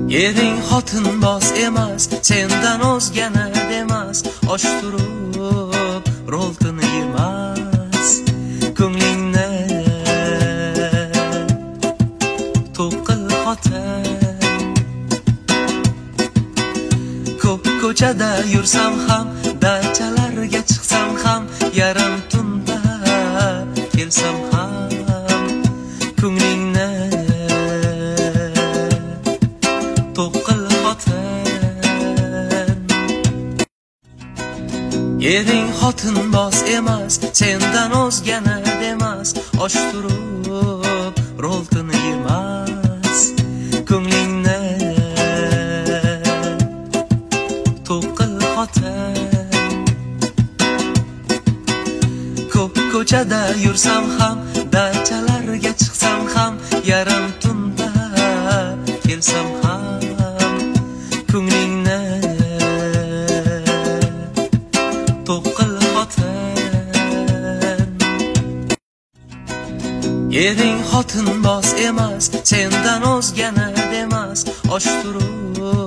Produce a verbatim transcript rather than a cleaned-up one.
Ering xotin boz emas, sendan o'zgani demas, osh turib roltini yemas. Ko'nglingni to'qil xotin. Ko'p ko'chada yursam ham, dachalarga chiqsam ham, yarim tunda kelsam ham, ko'nglingni to'qil xotin. Ering xotin boz emas, sendan o'zgani demas, osh turib roltini yemas. Ko'nglingni to'qil xotin. Ko'p ko'chada yursam ham, dachalarga chiqsam ham, yarim tunda kelsam ham, ko'nglingni to'qil xotin. Ering xotin boz emas, sendan o'zgani demas, osh turib